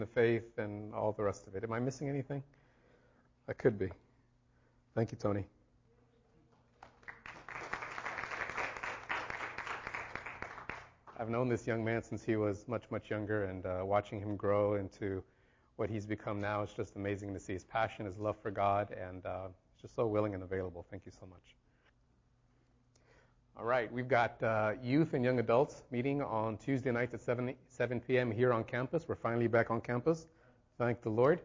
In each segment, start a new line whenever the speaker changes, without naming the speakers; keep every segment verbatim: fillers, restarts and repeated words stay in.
the faith and all the rest of it. Am I missing anything? I could be. Thank you, Tony. I've known this young man since he was much, much younger, and uh, watching him grow into what he's become now is just amazing to see. His passion, his love for God, and uh, just so willing and available. Thank you so much. All right, we've got uh, youth and young adults meeting on Tuesday nights at seven p.m. here on campus. We're finally back on campus. Thank the Lord.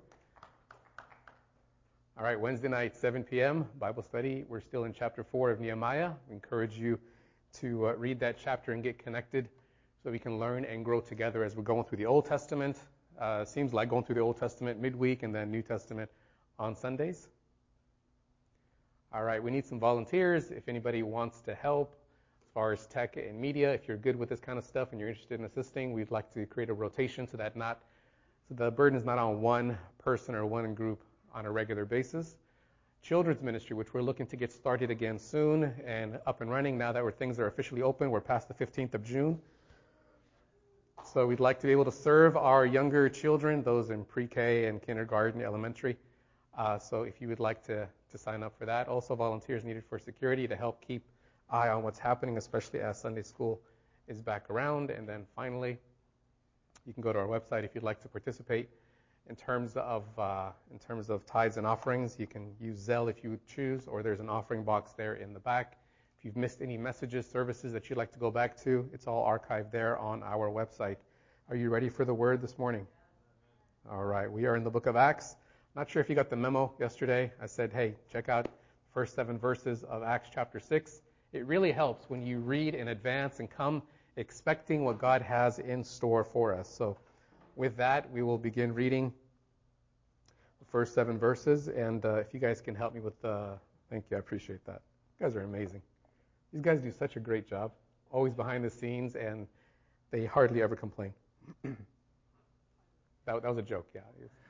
All right, Wednesday night, seven p.m., Bible study. We're still in chapter four of Nehemiah. We encourage you to uh, read that chapter and get connected so we can learn and grow together as we're going through the Old Testament. Uh, seems like going through the Old Testament midweek and then New Testament on Sundays. All right, we need some volunteers. If anybody wants to help as far as tech and media, if you're good with this kind of stuff and you're interested in assisting, we'd like to create a rotation so that not so the burden is not on one person or one group on a regular basis. Children's ministry, which we're looking to get started again soon and up and running now that we're, things are officially open. We're past the fifteenth of June. So we'd like to be able to serve our younger children, those in pre-K and kindergarten, elementary. Uh, so if you would like to, to sign up for that. Also volunteers needed for security to help keep eye on what's happening, especially as Sunday school is back around. And then finally, you can go to our website if you'd like to participate. In terms of uh, in terms of tithes and offerings, you can use Zelle if you would choose, or there's an offering box there in the back. If you've missed any messages, services that you'd like to go back to, it's all archived there on our website. Are you ready for the word this morning? All right, we are in the book of Acts. Not sure if you got the memo yesterday. I said, hey, check out the first seven verses of Acts chapter six. It really helps when you read in advance and come expecting what God has in store for us. So with that, we will begin reading the first seven verses. And uh, if you guys can help me with the... Uh, thank you, I appreciate that. You guys are amazing. These guys do such a great job, always behind the scenes, and they hardly ever complain. that, that was a joke, yeah.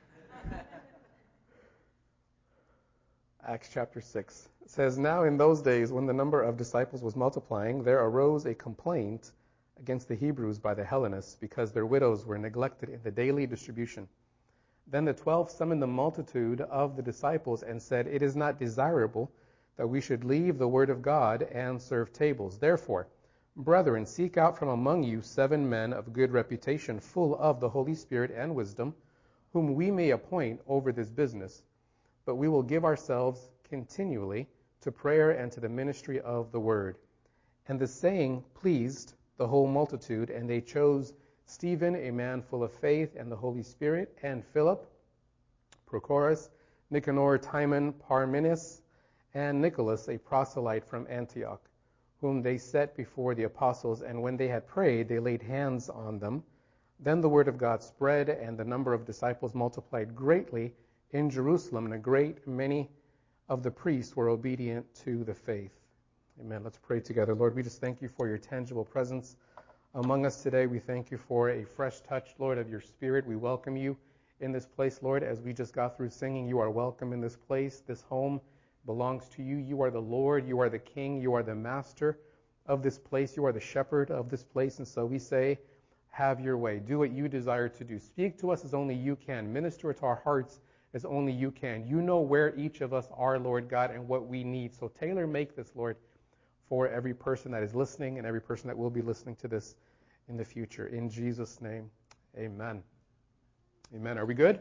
Acts chapter six. It says, Now in those days, when the number of disciples was multiplying, there arose a complaint against the Hebrews by the Hellenists, because their widows were neglected in the daily distribution. Then the twelve summoned the multitude of the disciples and said, It is not desirable that we should leave the word of God and serve tables. Therefore, brethren, seek out from among you seven men of good reputation, full of the Holy Spirit and wisdom, whom we may appoint over this business. But we will give ourselves continually to prayer and to the ministry of the word. And the saying pleased the whole multitude, and they chose Stephen, a man full of faith and the Holy Spirit, and Philip, Prochorus, Nicanor, Timon, Parmenas, and Nicholas, a proselyte from Antioch, whom they set before the apostles. And when they had prayed, they laid hands on them. Then the word of God spread, and the number of disciples multiplied greatly in Jerusalem, and a great many of the priests were obedient to the faith. Amen. Let's pray together. Lord, we just thank you for your tangible presence among us today. We thank you for a fresh touch, Lord, of your Spirit. We welcome you in this place, Lord. As we just got through singing, you are welcome in this place. This home belongs to you. You are the Lord. You are the King. You are the master of this place. You are the shepherd of this place. And so we say, have your way. Do what you desire to do. Speak to us as only you can. Minister to our hearts as only you can. You know where each of us are, Lord God, and what we need. So tailor make this, Lord, for every person that is listening and every person that will be listening to this in the future. In Jesus' name, amen. Amen. Are we good?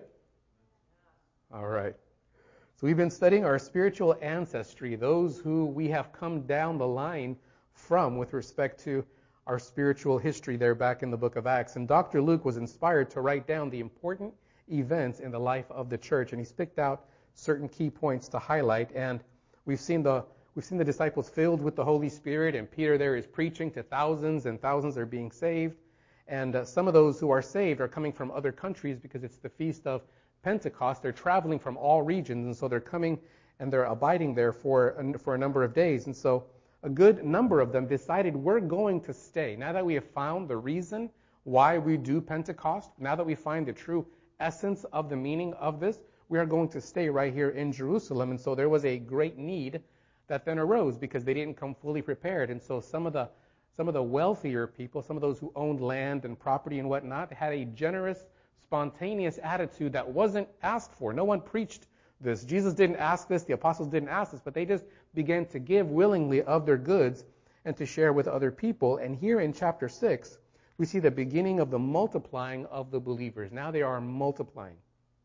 All right. So we've been studying our spiritual ancestry, those who we have come down the line from with respect to our spiritual history there back in the book of Acts. And Doctor Luke was inspired to write down the important events in the life of the church, and he's picked out certain key points to highlight. And we've seen the we've seen the disciples filled with the Holy Spirit, and Peter there is preaching to thousands, and thousands are being saved. And uh, some of those who are saved are coming from other countries because it's the feast of Pentecost. They're traveling from all regions, and so they're coming and they're abiding there for for a number of days. And so a good number of them decided, we're going to stay. Now that we have found the reason why we do Pentecost, now that we find the true essence of the meaning of this, we are going to stay right here in Jerusalem. And so there was a great need that then arose because they didn't come fully prepared. And so some of the some of the wealthier people, some of those who owned land and property and whatnot, had a generous spontaneous attitude that wasn't asked for. No one preached this. Jesus didn't ask this. The apostles didn't ask this, but they just began to give willingly of their goods and to share with other people. And here in chapter six, we see the beginning of the multiplying of the believers. Now they are multiplying.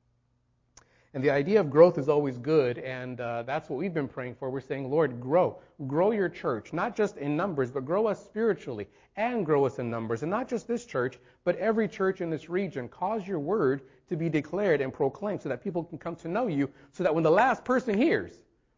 And the idea of growth is always good, and uh, that's what we've been praying for. We're saying, Lord, grow. Grow your church, not just in numbers, but grow us spiritually and grow us in numbers. And not just this church, but every church in this region. Cause your word to be declared and proclaimed so that people can come to know you, so that when the last person hears,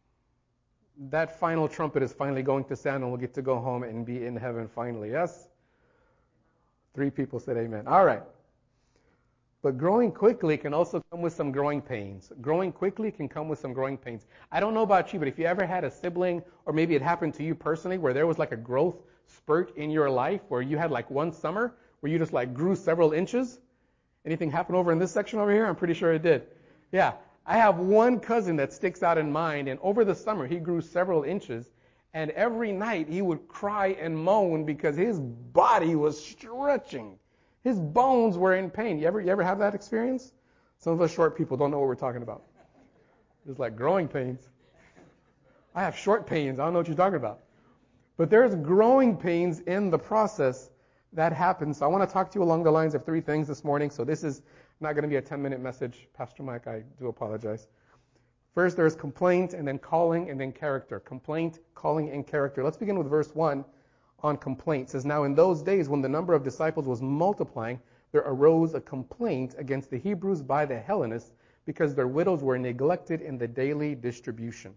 that final trumpet is finally going to sound and we'll get to go home and be in heaven finally. Yes? Three people said amen. All right. But growing quickly can also come with some growing pains. Growing quickly can come with some growing pains. I don't know about you, but if you ever had a sibling, or maybe it happened to you personally, where there was like a growth spurt in your life, where you had like one summer where you just like grew several inches. Anything happen over in this section over here? I'm pretty sure it did. Yeah. I have one cousin that sticks out in mind, and over the summer he grew several inches, and every night he would cry and moan because his body was stretching. His bones were in pain. You ever, you ever have that experience? Some of us short people don't know what we're talking about. It's like growing pains. I have short pains. I don't know what you're talking about. But there's growing pains in the process that happens. So I want to talk to you along the lines of three things this morning. So this is not going to be a ten-minute message. Pastor Mike, I do apologize. First, there's complaint, and then calling, and then character. Complaint, calling, and character. Let's begin with verse one. On complaint. It says, now in those days when the number of disciples was multiplying, there arose a complaint against the Hebrews by the Hellenists because their widows were neglected in the daily distribution.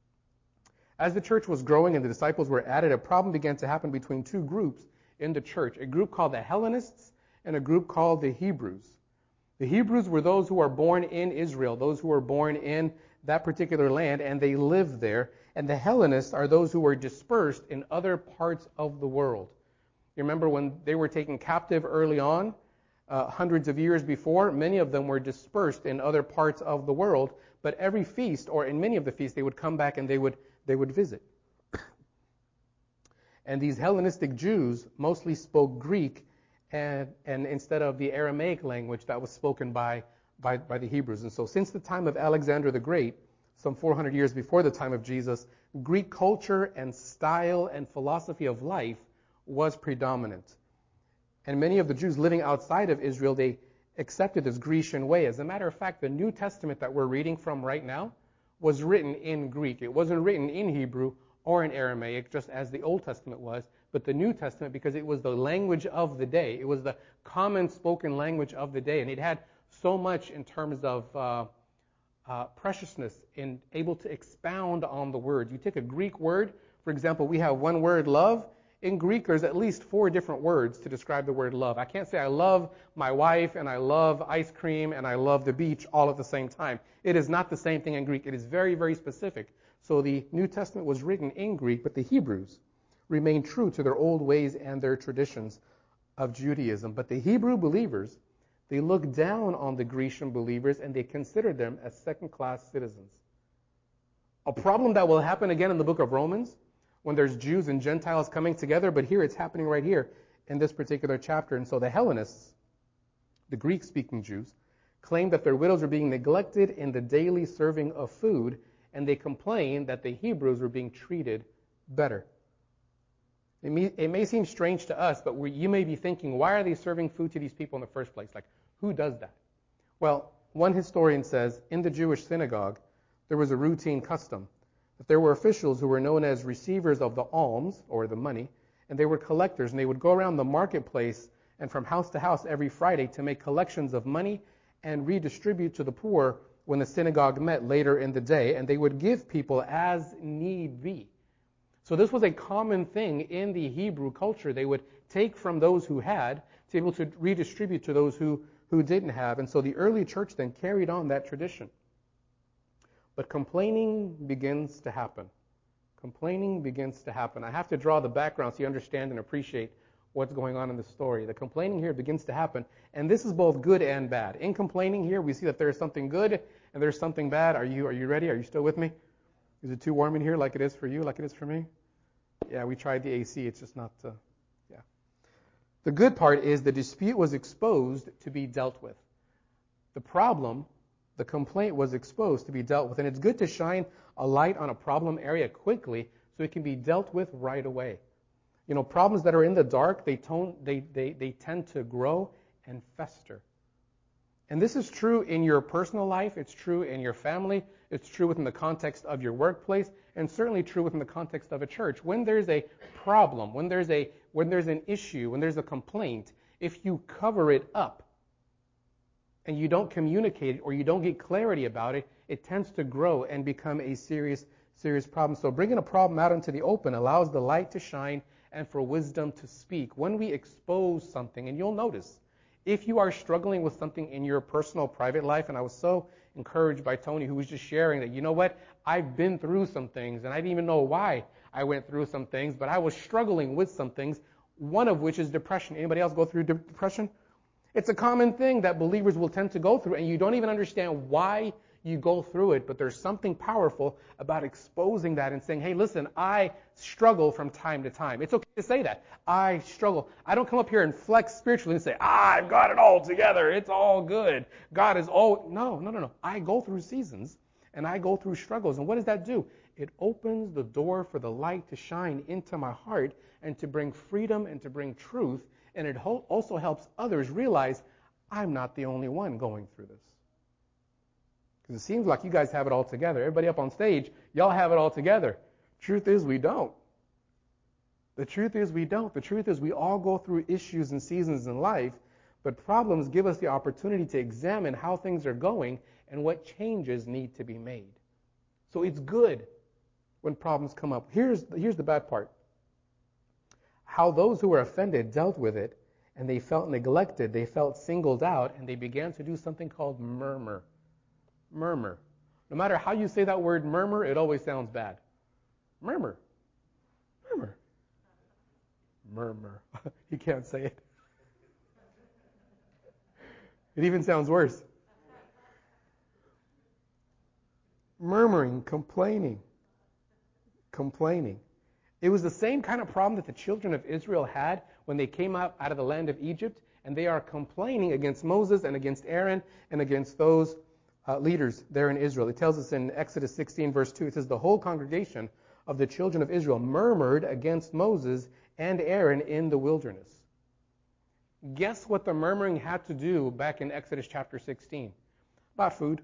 As the church was growing and the disciples were added, a problem began to happen between two groups in the church, a group called the Hellenists and a group called the Hebrews. The Hebrews were those who are born in Israel, those who are born in that particular land, and they lived there. And the Hellenists are those who were dispersed in other parts of the world. You remember when they were taken captive early on, uh, hundreds of years before, many of them were dispersed in other parts of the world. But every feast, or in many of the feasts, they would come back and they would they would visit. And these Hellenistic Jews mostly spoke Greek, and, and instead of the Aramaic language that was spoken by, by, by the Hebrews. And so since the time of Alexander the Great, some four hundred years before the time of Jesus, Greek culture and style and philosophy of life was predominant. And many of the Jews living outside of Israel, they accepted this Grecian way. As a matter of fact, the New Testament that we're reading from right now was written in Greek. It wasn't written in Hebrew or in Aramaic, just as the Old Testament was, but the New Testament, because it was the language of the day. It was the common spoken language of the day, and it had so much in terms of uh, Uh, preciousness in able to expound on the words. You take a Greek word, for example, we have one word, love. In Greek, there's at least four different words to describe the word love. I can't say I love my wife and I love ice cream and I love the beach all at the same time. It is not the same thing in Greek. It is very, very specific. So the New Testament was written in Greek, but the Hebrews remained true to their old ways and their traditions of Judaism. But the Hebrew believers, they looked down on the Grecian believers and they considered them as second-class citizens. A problem that will happen again in the book of Romans when there's Jews and Gentiles coming together, but here it's happening right here in this particular chapter. And so the Hellenists, the Greek-speaking Jews, claimed that their widows were being neglected in the daily serving of food, and they complained that the Hebrews were being treated better. It may, it may seem strange to us, but we, you may be thinking, why are they serving food to these people in the first place? Like, who does that? Well, one historian says, in the Jewish synagogue, there was a routine custom that there were officials who were known as receivers of the alms, or the money, and they were collectors, and they would go around the marketplace and from house to house every Friday to make collections of money and redistribute to the poor when the synagogue met later in the day, and they would give people as need be. So this was a common thing in the Hebrew culture. They would take from those who had to be able to redistribute to those who, who didn't have. And so the early church then carried on that tradition. But complaining begins to happen. Complaining begins to happen. I have to draw the background so you understand and appreciate what's going on in the story. The complaining here begins to happen, and this is both good and bad. In complaining here, we see that there's something good and there's something bad. Are you, are you ready? Are you still with me? Is it too warm in here like it is for you, like it is for me? Yeah, we tried the A C. It's just not, uh, yeah. The good part is the dispute was exposed to be dealt with. The problem, the complaint was exposed to be dealt with. And it's good to shine a light on a problem area quickly so it can be dealt with right away. You know, problems that are in the dark, they, tone, they, they, they tend to grow and fester. And this is true in your personal life. It's true in your family. It's true within the context of your workplace, and certainly true within the context of a church. When there's a problem, when there's a when there's an issue, when there's a complaint, if you cover it up and you don't communicate it or you don't get clarity about it, it tends to grow and become a serious, serious problem. So bringing a problem out into the open allows the light to shine and for wisdom to speak. When we expose something, and you'll notice, if you are struggling with something in your personal, private life, and I was so encouraged by Tony, who was just sharing that, you know what, I've been through some things, and I didn't even know why I went through some things, but I was struggling with some things, one of which is depression. Anybody else go through depression? It's a common thing that believers will tend to go through, and you don't even understand why you go through it, but there's something powerful about exposing that and saying, hey, listen, I struggle from time to time. It's okay to say that. I struggle. I don't come up here and flex spiritually and say, ah, I've got it all together. It's all good. God is all... No, no, no, no. I go through seasons, and I go through struggles. And what does that do? It opens the door for the light to shine into my heart and to bring freedom and to bring truth. And it also helps others realize I'm not the only one going through this. Because it seems like you guys have it all together. Everybody up on stage, y'all have it all together. Truth is, we don't. The truth is, we don't. The truth is, we all go through issues and seasons in life, but problems give us the opportunity to examine how things are going and what changes need to be made. So it's good when problems come up. Here's, here's the bad part. How those who were offended dealt with it, and they felt neglected, they felt singled out, and they began to do something called murmur. Murmur. No matter how you say that word murmur, it always sounds bad. Murmur. Murmur. Murmur. You can't say it. It even sounds worse. Murmuring, complaining. Complaining. It was the same kind of problem that the children of Israel had when they came out, out of the land of Egypt, and they are complaining against Moses and against Aaron and against those Uh, leaders there in Israel. It tells us in Exodus sixteen, verse two, it says, the whole congregation of the children of Israel murmured against Moses and Aaron in the wilderness. Guess what the murmuring had to do back in Exodus chapter sixteen? About food.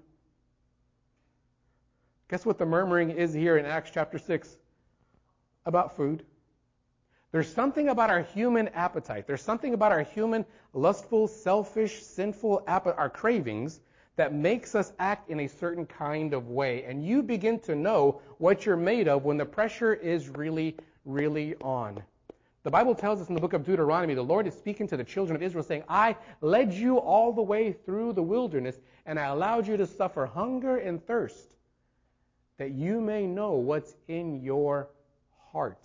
Guess what the murmuring is here in Acts chapter six? About food. There's something about our human appetite. There's something about our human lustful, selfish, sinful appetite, our cravings, that makes us act in a certain kind of way. And you begin to know what you're made of when the pressure is really, really on. The Bible tells us in the book of Deuteronomy, the Lord is speaking to the children of Israel saying, I led you all the way through the wilderness, and I allowed you to suffer hunger and thirst, that you may know what's in your heart.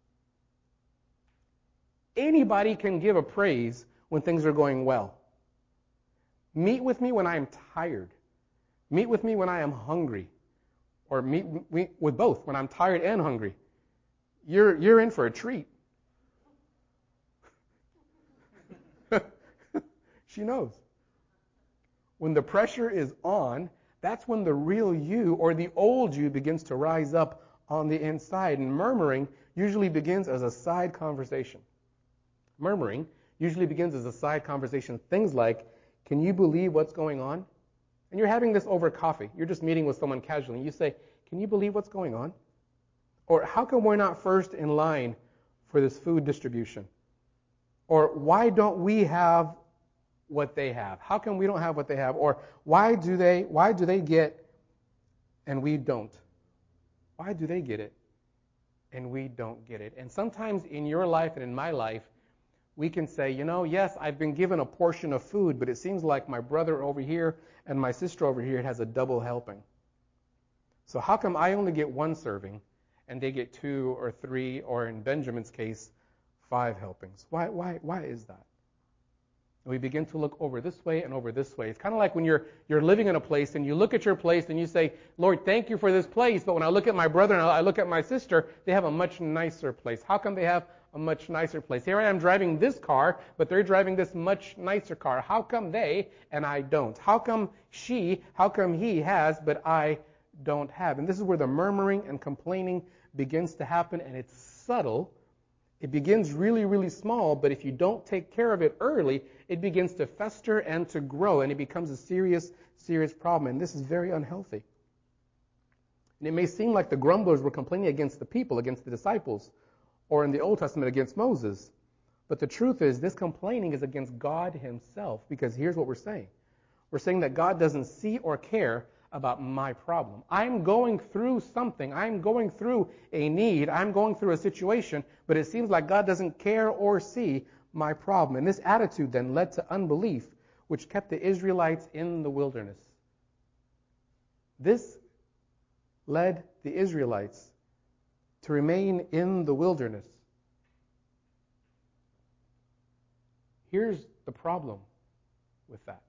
Anybody can give a praise when things are going well. Meet with me when I am tired. Meet with me when I am hungry. Or meet with both, when I'm tired and hungry. You're, you're in for a treat. She knows. When the pressure is on, that's when the real you or the old you begins to rise up on the inside. And murmuring usually begins as a side conversation. Murmuring usually begins as a side conversation. Things like, can you believe what's going on? And you're having this over coffee. You're just meeting with someone casually. And you say, can you believe what's going on? Or how come we're not first in line for this food distribution? Or why don't we have what they have? How come we don't have what they have? Or why do they why do they get and we don't? Why do they get it and we don't get it? And sometimes in your life and in my life, we can say, you know, yes, I've been given a portion of food, but it seems like my brother over here and my sister over here has a double helping. So how come I only get one serving and they get two or three, or in Benjamin's case, five helpings? Why, why, why is that? And we begin to look over this way and over this way. It's kind of like when you're you're living in a place and you look at your place and you say, Lord, thank you for this place. But when I look at my brother and I look at my sister, they have a much nicer place. How come they have a much nicer place. Here I am driving this car, but they're driving this much nicer car. How come they and I don't? How come she, how come he has, but I don't have? And this is where the murmuring and complaining begins to happen, and it's subtle. It begins really, really small, but if you don't take care of it early, it begins to fester and to grow, and it becomes a serious, serious problem. And this is very unhealthy. And it may seem like the grumblers were complaining against the people, against the disciples, or in the Old Testament against Moses. But the truth is, this complaining is against God himself, because here's what we're saying. We're saying that God doesn't see or care about my problem. I'm going through something. I'm going through a need. I'm going through a situation, but it seems like God doesn't care or see my problem. And this attitude then led to unbelief, which kept the Israelites in the wilderness. This led the Israelites to remain in the wilderness. Here's the problem with that.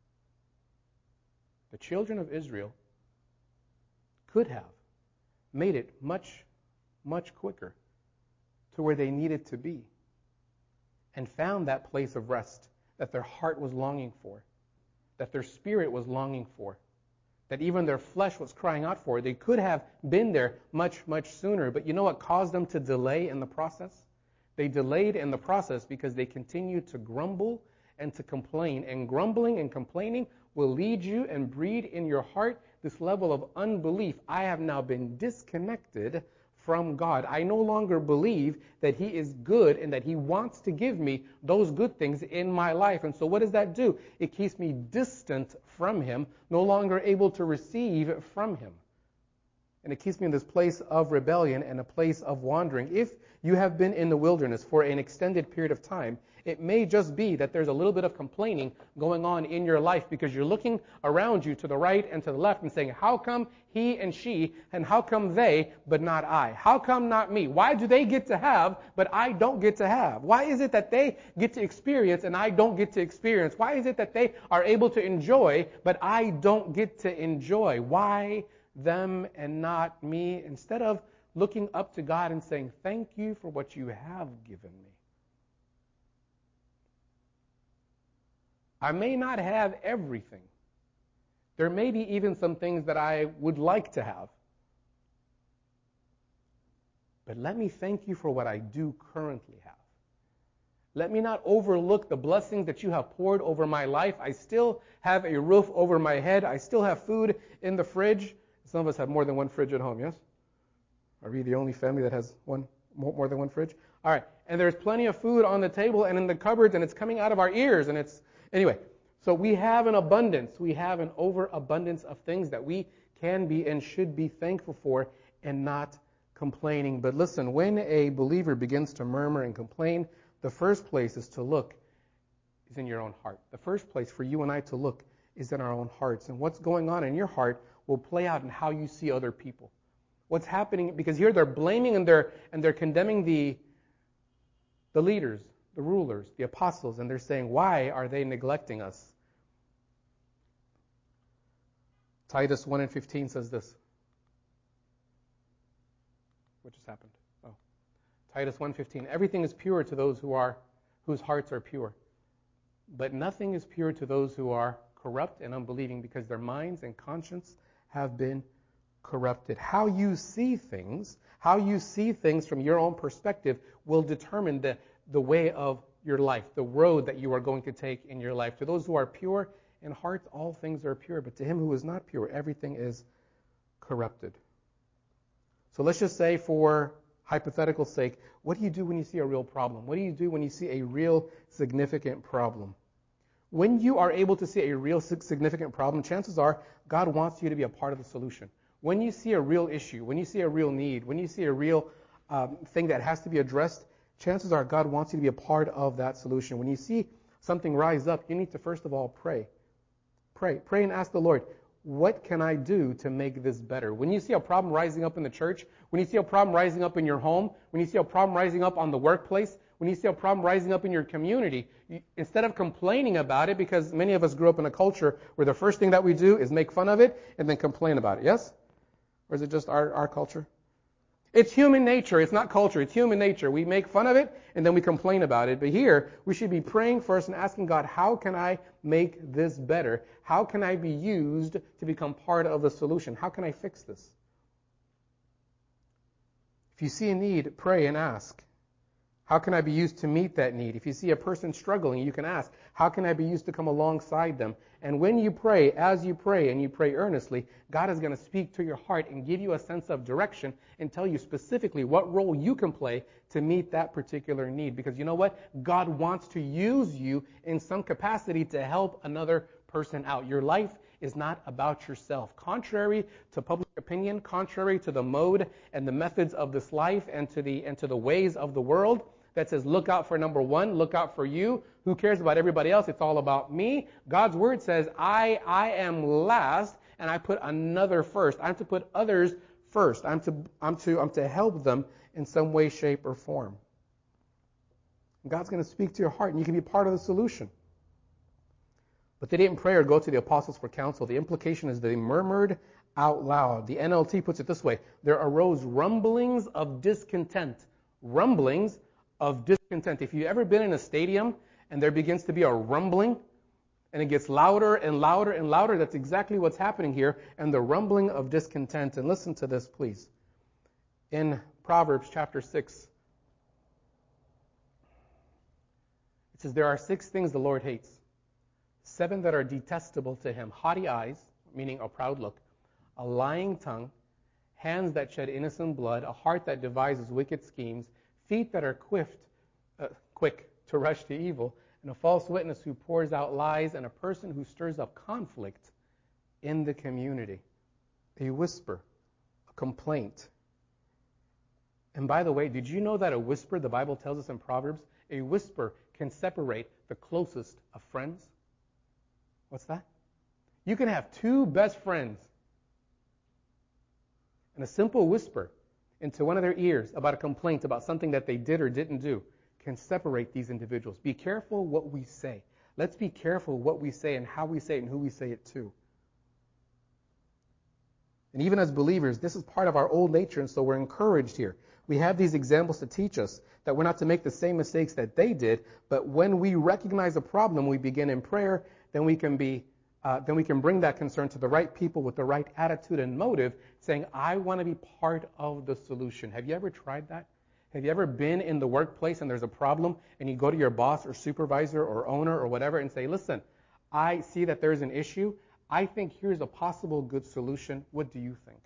The children of Israel could have made it much, much quicker to where they needed to be and found that place of rest that their heart was longing for, that their spirit was longing for, that even their flesh was crying out for. They could have been there much, much sooner. But you know what caused them to delay in the process? They delayed in the process because they continued to grumble and to complain. And grumbling and complaining will lead you and breed in your heart this level of unbelief. I have now been disconnected from God. I no longer believe that he is good and that he wants to give me those good things in my life. And so what does that do? It keeps me distant from him, no longer able to receive from him. And it keeps me in this place of rebellion and a place of wandering. If you have been in the wilderness for an extended period of time, it may just be that there's a little bit of complaining going on in your life because you're looking around you to the right and to the left and saying, how come he and she, and how come they, but not I? How come not me? Why do they get to have, but I don't get to have? Why is it that they get to experience and I don't get to experience? Why is it that they are able to enjoy, but I don't get to enjoy? Why them and not me? Instead of looking up to God and saying, thank you for what you have given me. I may not have everything. There may be even some things that I would like to have. But let me thank you for what I do currently have. Let me not overlook the blessings that you have poured over my life. I still have a roof over my head. I still have food in the fridge. Some of us have more than one fridge at home, yes? Are we the only family that has one more than one fridge? All right. And there's plenty of food on the table and in the cupboards, and it's coming out of our ears, and it's Anyway, so we have an abundance. We have an overabundance of things that we can be and should be thankful for and not complaining. But listen, when a believer begins to murmur and complain, the first place is to look is in your own heart. The first place for you and I to look is in our own hearts. And what's going on in your heart will play out in how you see other people. What's happening, because here they're blaming and they're and they're condemning the the leaders, the rulers, the apostles, and they're saying, why are they neglecting us? Titus one and fifteen says this. What just happened? Oh. Titus one fifteen. Everything is pure to those who are whose hearts are pure. But nothing is pure to those who are corrupt and unbelieving, because their minds and conscience have been corrupted. How you see things, how you see things from your own perspective will determine the the way of your life, the road that you are going to take in your life. To those who are pure in heart, all things are pure. But to him who is not pure, everything is corrupted. So let's just say, for hypothetical sake, what do you do when you see a real problem? What do you do when you see a real significant problem? When you are able to see a real significant problem, chances are God wants you to be a part of the solution. When you see a real issue, when you see a real need, when you see a real um, thing that has to be addressed, chances are God wants you to be a part of that solution. When you see something rise up, you need to first of all pray. Pray. Pray and ask the Lord, what can I do to make this better? When you see a problem rising up in the church, when you see a problem rising up in your home, when you see a problem rising up on the workplace, when you see a problem rising up in your community, you, instead of complaining about it, because many of us grew up in a culture where the first thing that we do is make fun of it and then complain about it, yes? Or is it just our, our culture? It's human nature. It's not culture. It's human nature. We make fun of it and then we complain about it. But here, we should be praying first and asking God, how can I make this better? How can I be used to become part of the solution? How can I fix this? If you see a need, pray and ask. How can I be used to meet that need? If you see a person struggling, you can ask, how can I be used to come alongside them? And when you pray, as you pray, and you pray earnestly, God is going to speak to your heart and give you a sense of direction and tell you specifically what role you can play to meet that particular need. Because you know what? God wants to use you in some capacity to help another person out. Your life is not about yourself. Contrary to public opinion, contrary to the mode and the methods of this life and to the and to the ways of the world, that says, look out for number one, look out for you. Who cares about everybody else? It's all about me. God's word says, I, I am last, and I put another first. I'm to put others first. I'm to, I'm to, I'm to help them in some way, shape, or form. God's going to speak to your heart, and you can be part of the solution. But they didn't pray or go to the apostles for counsel. The implication is they murmured out loud. The N L T puts it this way: there arose rumblings of discontent. Rumblings of discontent. If you've ever been in a stadium and there begins to be a rumbling and it gets louder and louder and louder, that's exactly what's happening here, and the rumbling of discontent. And listen to this, please. In Proverbs chapter six, it says, there are six things the Lord hates, seven that are detestable to him: haughty eyes, meaning a proud look, a lying tongue, hands that shed innocent blood, a heart that devises wicked schemes, feet that are quick, uh, quick to rush to evil, and a false witness who pours out lies, and a person who stirs up conflict in the community. A whisper, a complaint. And by the way, did you know that a whisper, the Bible tells us in Proverbs, a whisper can separate the closest of friends? What's that? You can have two best friends, and a simple whisper into one of their ears about a complaint about something that they did or didn't do can separate these individuals. Be careful what we say. Let's be careful what we say and how we say it and who we say it to. And even as believers, this is part of our old nature, and so we're encouraged here. We have these examples to teach us that we're not to make the same mistakes that they did, but when we recognize a problem, we begin in prayer, then we can be Uh, then we can bring that concern to the right people with the right attitude and motive, saying, I want to be part of the solution. Have you ever tried that? Have you ever been in the workplace and there's a problem and you go to your boss or supervisor or owner or whatever and say, listen, I see that there's an issue. I think here's a possible good solution. What do you think?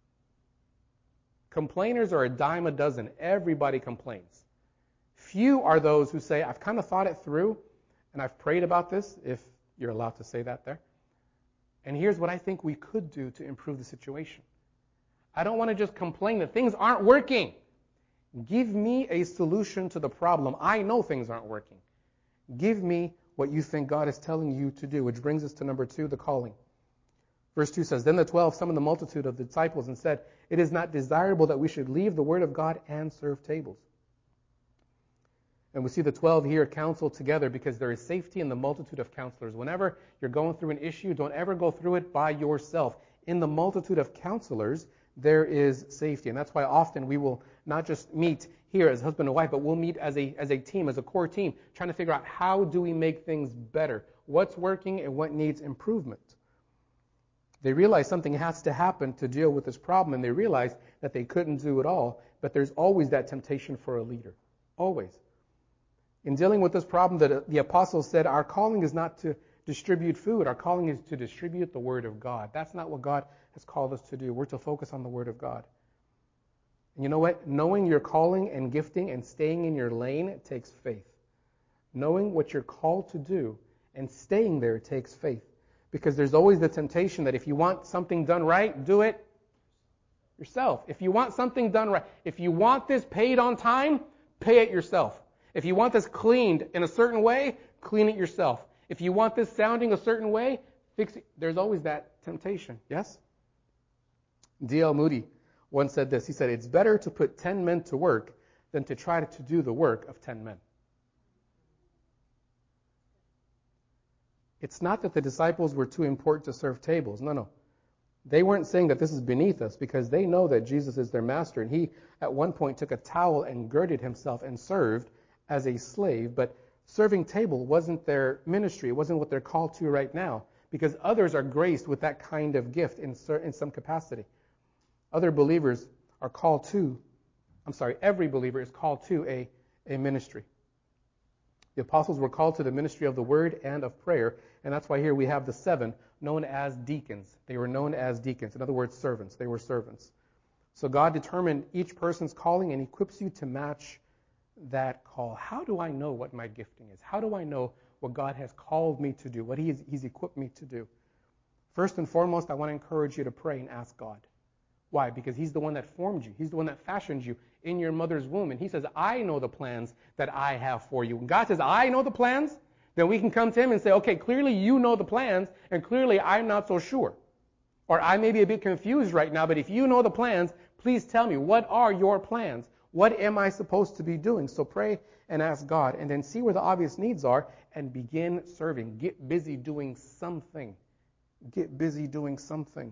Complainers are a dime a dozen. Everybody complains. Few are those who say, I've kind of thought it through and I've prayed about this, if you're allowed to say that there. And here's what I think we could do to improve the situation. I don't want to just complain that things aren't working. Give me a solution to the problem. I know things aren't working. Give me what you think God is telling you to do, which brings us to number two, the calling. Verse two says, then the twelve summoned the multitude of the disciples and said, it is not desirable that we should leave the word of God and serve tables. And we see the twelve here counsel together because there is safety in the multitude of counselors. Whenever you're going through an issue, don't ever go through it by yourself. In the multitude of counselors, there is safety. And that's why often we will not just meet here as husband and wife, but we'll meet as a as a team, as a core team, trying to figure out how do we make things better, what's working and what needs improvement. They realize something has to happen to deal with this problem, and they realize that they couldn't do it all, but there's always that temptation for a leader. Always. In dealing with this problem, that the apostles said, our calling is not to distribute food. Our calling is to distribute the Word of God. That's not what God has called us to do. We're to focus on the Word of God. And you know what? Knowing your calling and gifting and staying in your lane takes faith. Knowing what you're called to do and staying there takes faith. Because there's always the temptation that if you want something done right, do it yourself. If you want something done right, if you want this paid on time, pay it yourself. If you want this cleaned in a certain way, clean it yourself. If you want this sounding a certain way, fix it. There's always that temptation. Yes? D L Moody once said this. He said, it's better to put ten men to work than to try to do the work of ten men. It's not that the disciples were too important to serve tables. No, no. They weren't saying that this is beneath us because they know that Jesus is their master. And he, at one point, took a towel and girded himself and served as a slave. But serving table wasn't their ministry. It wasn't what they're called to right now, because others are graced with that kind of gift in, in some capacity. Other believers are called to, I'm sorry, every believer is called to a, a ministry. The apostles were called to the ministry of the word and of prayer, and that's why here we have the seven known as deacons. They were known as deacons. In other words, servants. They were servants. So God determined each person's calling and equips you to match that call. How do I know what my gifting is? How do I know what God has called me to do, what He's, he's equipped me to do? First and foremost, I want to encourage you to pray and ask God. Why? Because He's the one that formed you. He's the one that fashioned you in your mother's womb. And He says, I know the plans that I have for you. When God says, I know the plans, then we can come to Him and say, okay, clearly you know the plans, and clearly I'm not so sure. Or I may be a bit confused right now, but if you know the plans, please tell me, what are your plans? What am I supposed to be doing? So pray and ask God, and then see where the obvious needs are, and begin serving. Get busy doing something. Get busy doing something.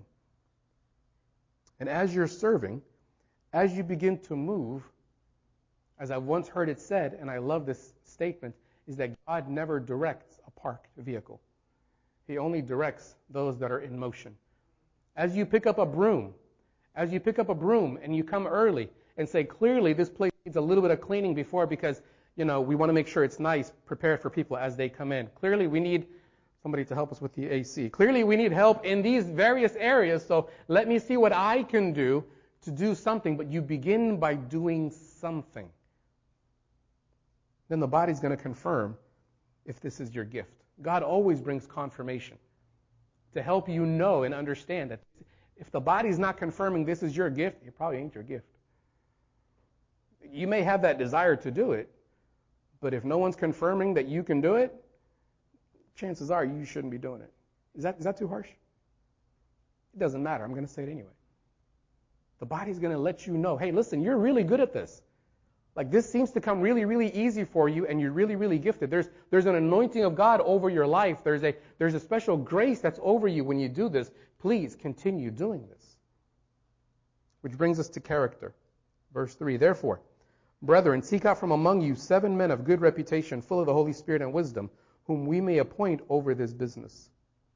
And as you're serving, as you begin to move, as I've once heard it said, and I love this statement, is that God never directs a parked vehicle. He only directs those that are in motion. As you pick up a broom, as you pick up a broom and you come early and say, clearly this place needs a little bit of cleaning before, because, you know, we want to make sure it's nice, prepared for people as they come in. Clearly we need somebody to help us with the A C. Clearly we need help in these various areas, so let me see what I can do to do something. But you begin by doing something. Then the body's going to confirm if this is your gift. God always brings confirmation to help you know and understand that if the body's not confirming this is your gift, it probably ain't your gift. You may have that desire to do it, but if no one's confirming that you can do it, chances are you shouldn't be doing it. Is that, is that too harsh? It doesn't matter. I'm going to say it anyway. The body's going to let you know, hey, listen, you're really good at this. Like, this seems to come really, really easy for you, and you're really, really gifted. There's, there's an anointing of God over your life. There's a, there's a special grace that's over you when you do this. Please continue doing this. Which brings us to character. Verse three, therefore, brethren, seek out from among you seven men of good reputation, full of the Holy Spirit and wisdom, whom we may appoint over this business.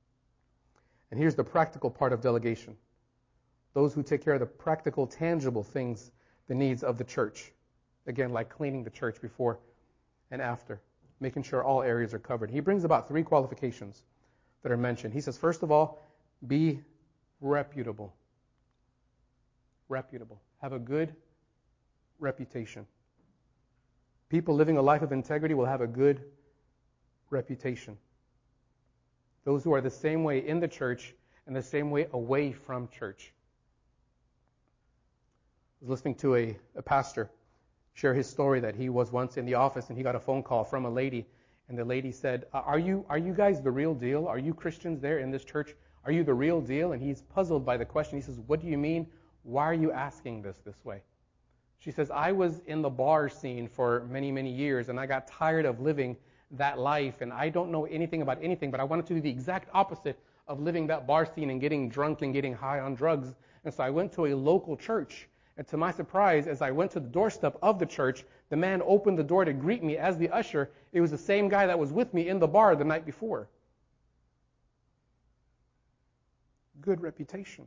And here's the practical part of delegation. Those who take care of the practical, tangible things, the needs of the church. Again, like cleaning the church before and after, making sure all areas are covered. He brings about three qualifications that are mentioned. He says, first of all, be reputable. Reputable. Have a good reputation. People living a life of integrity will have a good reputation. Those who are the same way in the church and the same way away from church. I was listening to a, a pastor share his story that he was once in the office and he got a phone call from a lady, and the lady said, are you are you guys the real deal? Are you Christians there in this church? Are you the real deal? And he's puzzled by the question. He says, what do you mean? Why are you asking this this way? She says, I was in the bar scene for many, many years, and I got tired of living that life, and I don't know anything about anything, but I wanted to do the exact opposite of living that bar scene and getting drunk and getting high on drugs. And so I went to a local church. And to my surprise, as I went to the doorstep of the church, the man opened the door to greet me as the usher. It was the same guy that was with me in the bar the night before. Good reputation.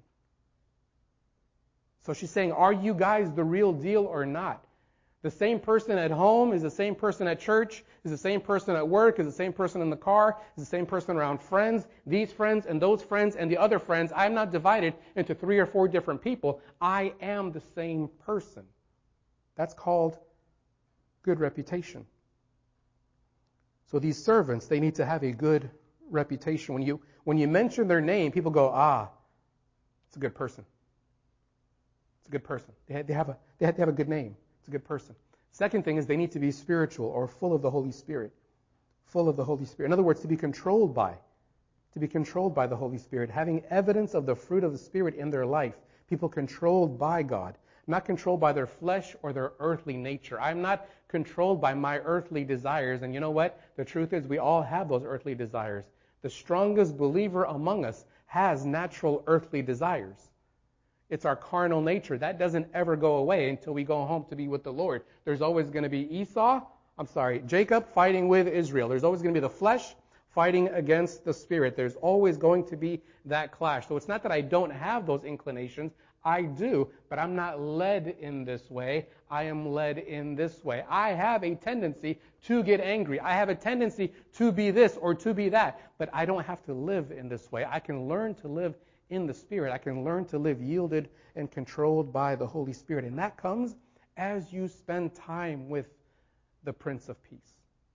So she's saying, are you guys the real deal or not? The same person at home is the same person at church, is the same person at work, is the same person in the car, is the same person around friends, these friends and those friends and the other friends. I'm not divided into three or four different people. I am the same person. That's called good reputation. So these servants, they need to have a good reputation. When you when you mention their name, people go, ah, it's a good person. It's a good person. They have, they have a they have, they have a good name. It's a good person. Second thing is they need to be spiritual or full of the Holy Spirit. Full of the Holy Spirit. In other words, to be controlled by. To be controlled by the Holy Spirit. Having evidence of the fruit of the Spirit in their life. People controlled by God. Not controlled by their flesh or their earthly nature. I'm not controlled by my earthly desires. And you know what? The truth is we all have those earthly desires. The strongest believer among us has natural earthly desires. It's our carnal nature. That doesn't ever go away until we go home to be with the Lord. There's always going to be Esau, I'm sorry, Jacob fighting with Israel. There's always going to be the flesh fighting against the spirit. There's always going to be that clash. So it's not that I don't have those inclinations. I do, but I'm not led in this way. I am led in this way. I have a tendency to get angry. I have a tendency to be this or to be that, but I don't have to live in this way. I can learn to live in the Spirit. I can learn to live yielded and controlled by the Holy Spirit. And that comes as you spend time with the Prince of Peace.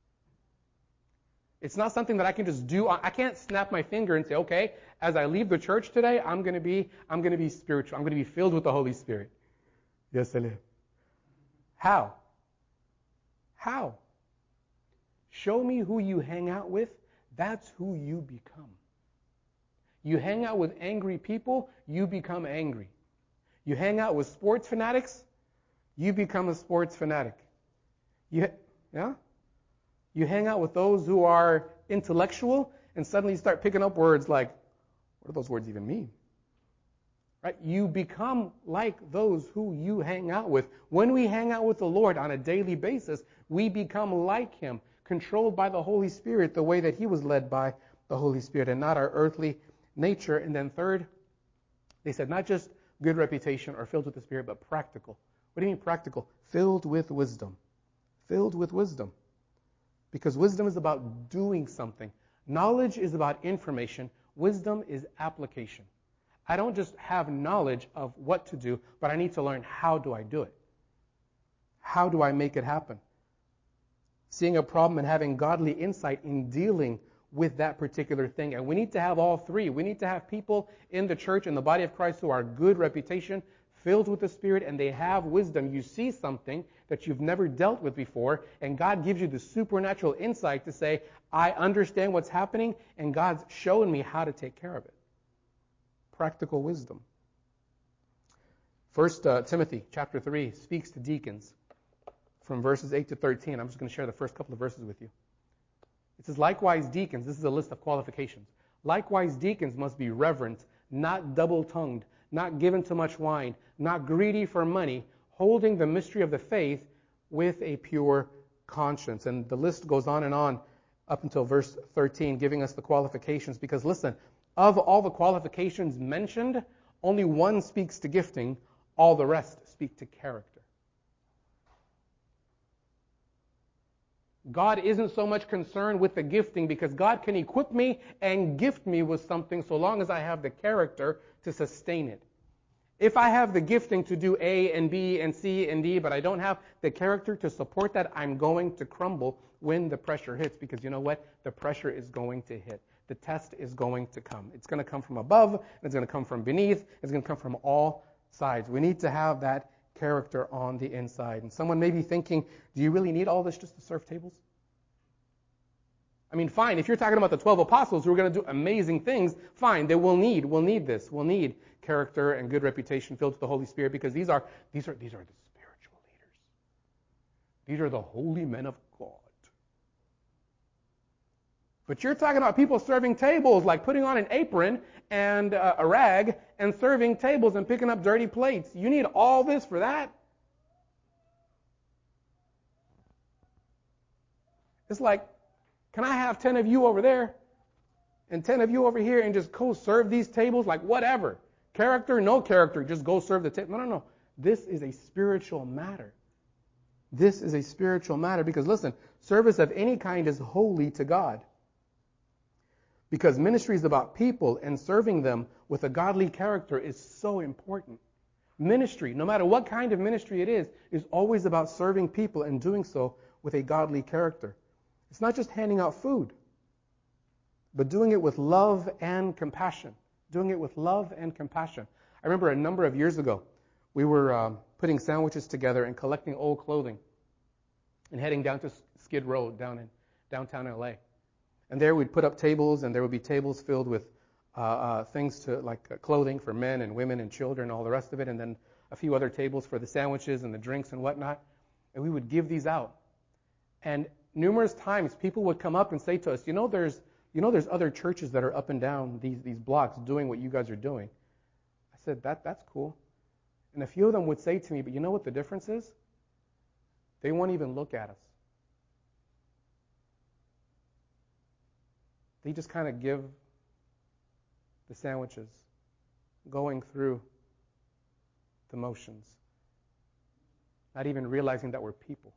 It's not something that I can just do. I can't snap my finger and say, okay, as I leave the church today, I'm going to be, I'm going to be spiritual. I'm going to be filled with the Holy Spirit. Yes, I live. How? How? Show me who you hang out with. That's who you become. You hang out with angry people, you become angry. You hang out with sports fanatics, you become a sports fanatic. You, yeah? You hang out with those who are intellectual, and suddenly you start picking up words like, what do those words even mean? Right? You become like those who you hang out with. When we hang out with the Lord on a daily basis, we become like Him, controlled by the Holy Spirit the way that He was led by the Holy Spirit, and not our earthly nature. And then third, they said not just good reputation or filled with the Spirit, but practical. What do you mean practical? Filled with wisdom. Filled with wisdom. Because wisdom is about doing something. Knowledge is about information. Wisdom is application. I don't just have knowledge of what to do, but I need to learn how do I do it. How do I make it happen? Seeing a problem and having godly insight in dealing with that particular thing. And we need to have all three. We need to have people in the church, in the body of Christ, who are good reputation, filled with the Spirit, and they have wisdom. You see something that you've never dealt with before, and God gives you the supernatural insight to say, I understand what's happening, and God's showing me how to take care of it. Practical wisdom. First uh, Timothy chapter three speaks to deacons from verses eight to thirteen. I'm just going to share the first couple of verses with you. It says, likewise deacons, this is a list of qualifications. Likewise deacons must be reverent, not double-tongued, not given to much wine, not greedy for money, holding the mystery of the faith with a pure conscience. And the list goes on and on up until verse thirteen, giving us the qualifications. Because listen, of all the qualifications mentioned, only one speaks to gifting, all the rest speak to character. God isn't so much concerned with the gifting, because God can equip me and gift me with something so long as I have the character to sustain it. If I have the gifting to do A and B and C and D, but I don't have the character to support that, I'm going to crumble when the pressure hits, because you know what? The pressure is going to hit. The test is going to come. It's going to come from above, and it's going to come from beneath. It's going to come from all sides. We need to have that character on the inside. And someone may be thinking, do you really need all this just to serve tables? I mean, fine, if you're talking about the twelve apostles who are going to do amazing things, fine, they will need, we'll need this. We'll need character and good reputation filled with the Holy Spirit, because these are these are these are the spiritual leaders. These are the holy men of God. But you're talking about people serving tables, like putting on an apron and uh, a rag and serving tables and picking up dirty plates. You need all this for that? It's like, can I have ten of you over there and ten of you over here and just go serve these tables? Like, whatever. Character, no character, just go serve the table. No, no, no. This is a spiritual matter. This is a spiritual matter because, listen, service of any kind is holy to God. Because ministry is about people, and serving them with a godly character is so important. Ministry, no matter what kind of ministry it is, is always about serving people and doing so with a godly character. It's not just handing out food, but doing it with love and compassion. Doing it with love and compassion. I remember a number of years ago, we were um, putting sandwiches together and collecting old clothing and heading down to Skid Row down in downtown L A. And there we'd put up tables, and there would be tables filled with uh, uh, things to like uh, clothing for men and women and children and all the rest of it, and then a few other tables for the sandwiches and the drinks and whatnot. And we would give these out. And numerous times people would come up and say to us, you know, there's you know, there's other churches that are up and down these, these blocks doing what you guys are doing. I said, that that's cool. And a few of them would say to me, but you know what the difference is? They won't even look at us. They just kind of give the sandwiches, going through the motions, not even realizing that we're people.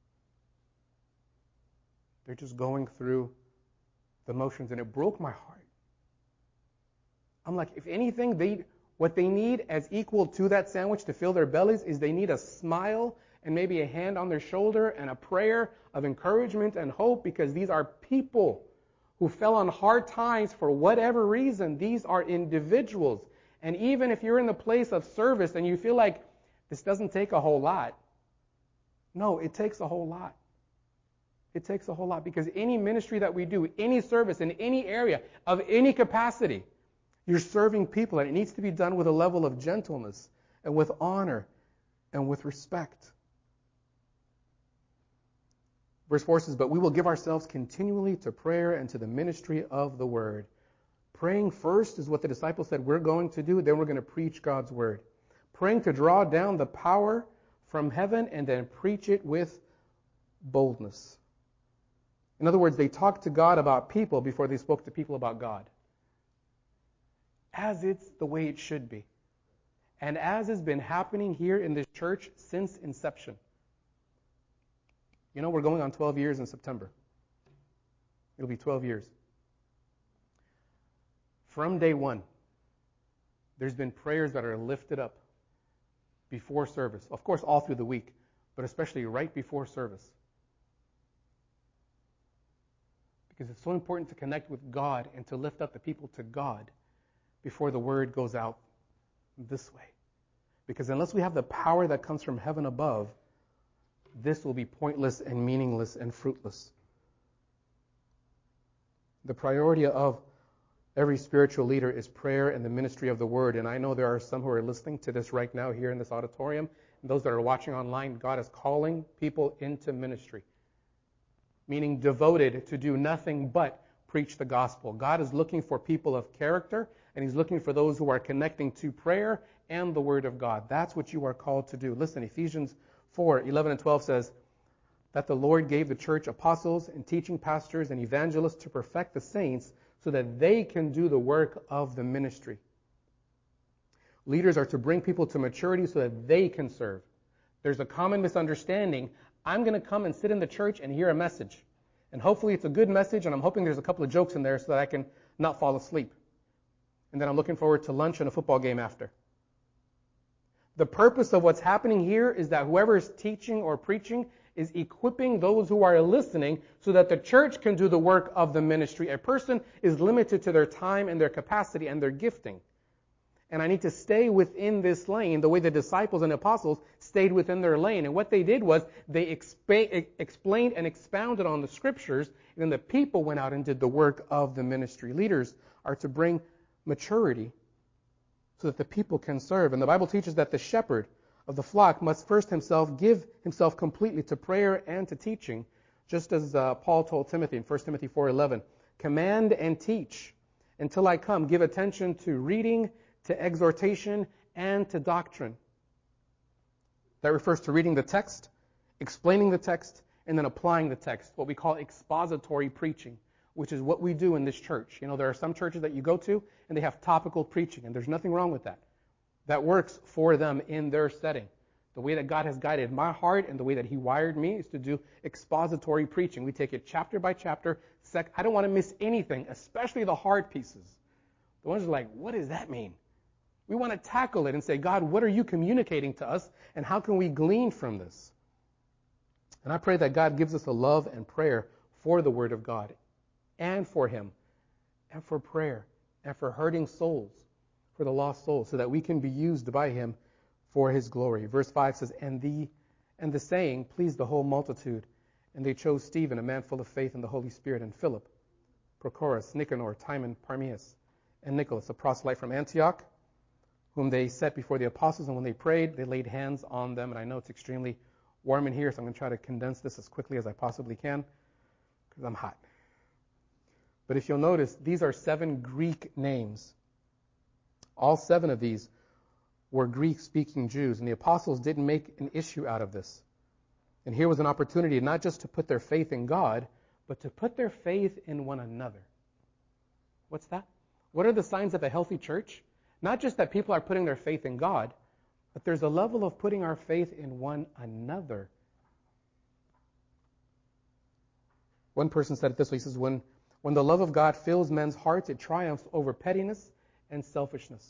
They're just going through the motions, and it broke my heart. I'm like, if anything, they what they need as equal to that sandwich to fill their bellies is they need a smile and maybe a hand on their shoulder and a prayer of encouragement and hope, because these are people who fell on hard times for whatever reason. These are individuals. And even if you're in the place of service and you feel like this doesn't take a whole lot, no, it takes a whole lot. It takes a whole lot, because any ministry that we do, any service in any area of any capacity, you're serving people, and it needs to be done with a level of gentleness and with honor and with respect. Verse four says, but we will give ourselves continually to prayer and to the ministry of the word. Praying first is what the disciples said we're going to do, then we're going to preach God's word. Praying to draw down the power from heaven and then preach it with boldness. In other words, they talked to God about people before they spoke to people about God. As it's the way it should be. And as has been happening here in this church since inception. You know, we're going on twelve years in September. It'll be twelve years. From day one, there's been prayers that are lifted up before service. Of course, all through the week, but especially right before service. Because it's so important to connect with God and to lift up the people to God before the word goes out this way. Because unless we have the power that comes from heaven above, this will be pointless and meaningless and fruitless. The priority of every spiritual leader is prayer and the ministry of the word. And I know there are some who are listening to this right now here in this auditorium. And those that are watching online, God is calling people into ministry. Meaning devoted to do nothing but preach the gospel. God is looking for people of character, and He's looking for those who are connecting to prayer and the word of God. That's what you are called to do. Listen, Ephesians four, eleven and twelve says that the Lord gave the church apostles and teaching pastors and evangelists to perfect the saints so that they can do the work of the ministry. Leaders are to bring people to maturity so that they can serve. There's a common misunderstanding. I'm going to come and sit in the church and hear a message. And hopefully it's a good message, and I'm hoping there's a couple of jokes in there so that I can not fall asleep. And then I'm looking forward to lunch and a football game after. The purpose of what's happening here is that whoever is teaching or preaching is equipping those who are listening so that the church can do the work of the ministry. A person is limited to their time and their capacity and their gifting. And I need to stay within this lane the way the disciples and apostles stayed within their lane. And what they did was they expa- explained and expounded on the scriptures, and then the people went out and did the work of the ministry. Leaders are to bring maturity so that the people can serve. And the Bible teaches that the shepherd of the flock must first himself give himself completely to prayer and to teaching, just as uh, Paul told Timothy in First Timothy four eleven, command and teach until I come. Give attention to reading, to exhortation, and to doctrine. That refers to reading the text, explaining the text, and then applying the text, what we call expository preaching, which is what we do in this church. You know, there are some churches that you go to, and they have topical preaching, and there's nothing wrong with that. That works for them in their setting. The way that God has guided my heart and the way that He wired me is to do expository preaching. We take it chapter by chapter. Sec- I don't want to miss anything, especially the hard pieces. The ones that are like, what does that mean? We want to tackle it and say, God, what are you communicating to us, and how can we glean from this? And I pray that God gives us a love and prayer for the Word of God and for Him and for prayer and for hurting souls, for the lost souls, so that we can be used by Him for His glory. Verse five says, and the, and the saying pleased the whole multitude, and they chose Stephen, a man full of faith in the Holy Spirit, and Philip, Prochorus, Nicanor, Timon, Parmenas, and Nicholas, a proselyte from Antioch, whom they set before the apostles, and when they prayed, they laid hands on them. And I know it's extremely warm in here, so I'm going to try to condense this as quickly as I possibly can, because I'm hot. But if you'll notice, these are seven Greek names. All seven of these were Greek-speaking Jews, and the apostles didn't make an issue out of this. And here was an opportunity not just to put their faith in God, but to put their faith in one another. What's that? What are the signs of a healthy church? Not just that people are putting their faith in God, but there's a level of putting our faith in one another. One person said it this way. He says, when, when the love of God fills men's hearts, it triumphs over pettiness and selfishness.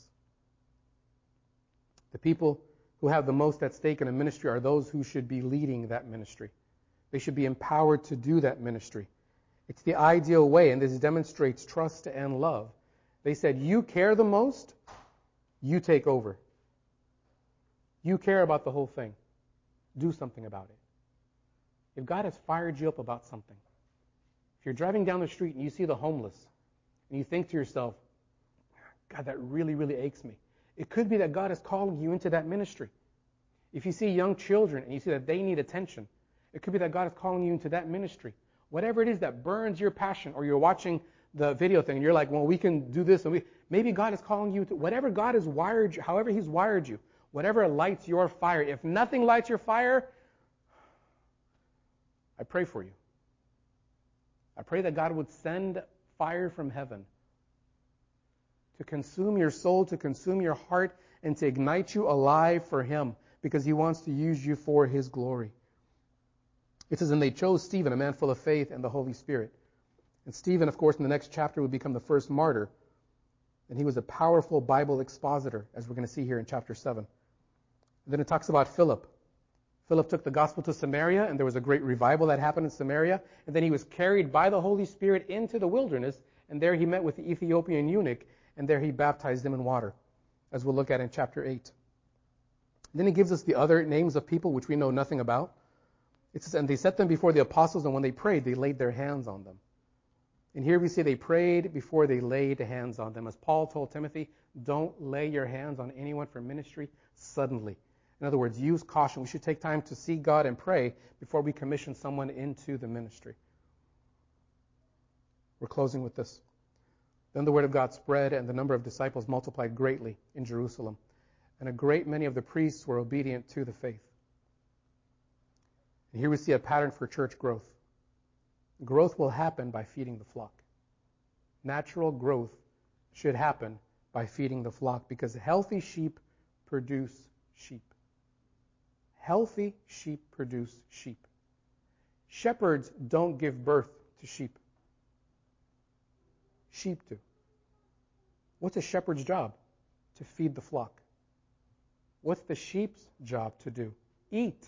The people who have the most at stake in a ministry are those who should be leading that ministry. They should be empowered to do that ministry. It's the ideal way, and this demonstrates trust and love. They said, you care the most, you take over. You care about the whole thing. Do something about it. If God has fired you up about something, if you're driving down the street and you see the homeless, and you think to yourself, God, that really, really aches me. It could be that God is calling you into that ministry. If you see young children and you see that they need attention, it could be that God is calling you into that ministry. Whatever it is that burns your passion, or you're watching the video thing and you're like, well, we can do this. And we, maybe God is calling you to whatever God has wired you, however He's wired you, whatever lights your fire. If nothing lights your fire, I pray for you. I pray that God would send fire from heaven to consume your soul, to consume your heart, and to ignite you alive for Him, because He wants to use you for His glory. It says, and they chose Stephen, a man full of faith and the Holy Spirit. And Stephen, of course, in the next chapter would become the first martyr. And he was a powerful Bible expositor, as we're going to see here in chapter seven. And then it talks about Philip. Philip took the gospel to Samaria, and there was a great revival that happened in Samaria. And then he was carried by the Holy Spirit into the wilderness, and there he met with the Ethiopian eunuch, and there he baptized him in water, as we'll look at in chapter eight. Then he gives us the other names of people which we know nothing about. It says, and they set them before the apostles, and when they prayed, they laid their hands on them. And here we see they prayed before they laid hands on them. As Paul told Timothy, don't lay your hands on anyone for ministry suddenly. In other words, use caution. We should take time to see God and pray before we commission someone into the ministry. We're closing with this. Then the word of God spread, and the number of disciples multiplied greatly in Jerusalem. And a great many of the priests were obedient to the faith. And here we see a pattern for church growth. Growth will happen by feeding the flock. Natural growth should happen by feeding the flock, because healthy sheep produce sheep. Healthy sheep produce sheep. Shepherds don't give birth to sheep. Sheep do. What's a shepherd's job? To feed the flock. What's the sheep's job to do? Eat.